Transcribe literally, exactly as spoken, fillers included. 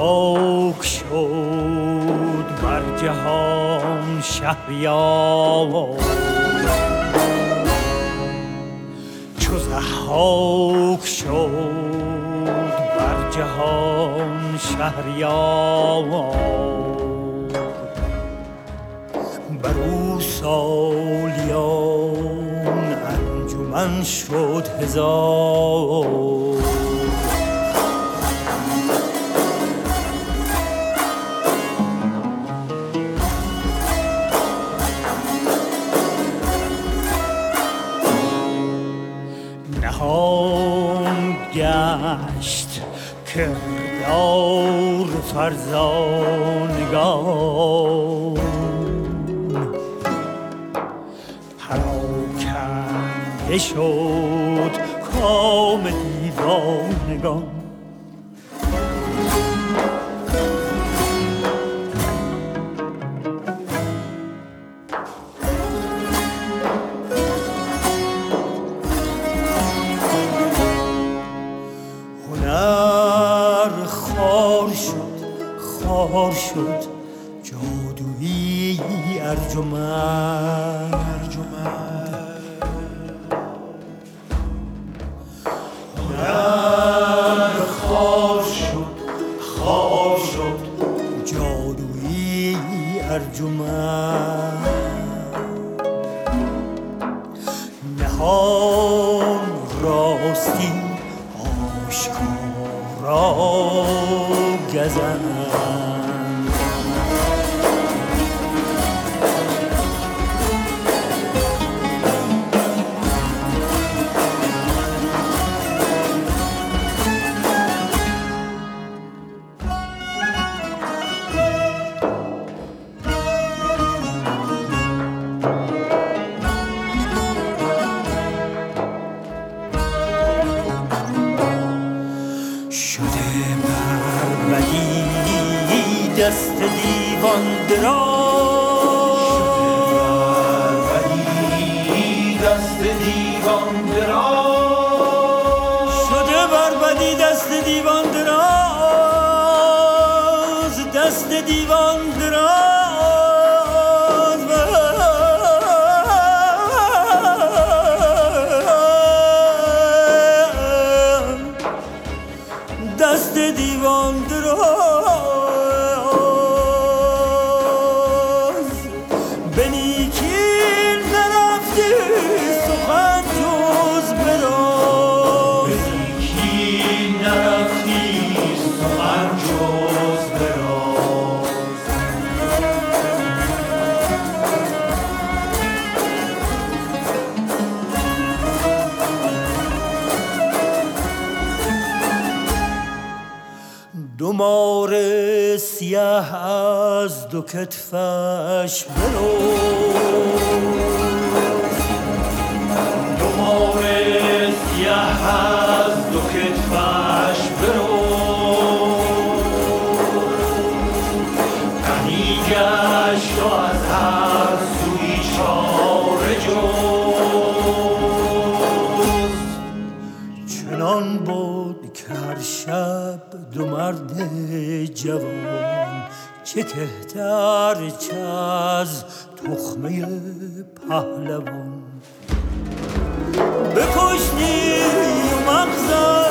خاک شد بر جهان شهریار، چو ضحاک شد بر جهان شهریار، بر او سالیان انجمن شد هزار. نهان گشت کردار فرزانگان، پراکنده شد کام دیوانگان. خار شد جادویی ارجمند، هنر خار شد خار شد جادویی ارجمند. نهان راستی آشکارا گزند، دست دیوان دراز، بربدی دست دیوان دراز، شده بربدی دست دیوان دراز، دست دیوان دراز، دست دیوان دراز. دو مار سیاه از دو کتفش برفت، دو مار سیاه از دو کتفش برفت، غمی گشت و از هر سوی چاره جست. چنان بود که هر شب دو مرد جوان، چه کهتر چه از تخمه پهلوان، بکشتی و مغزم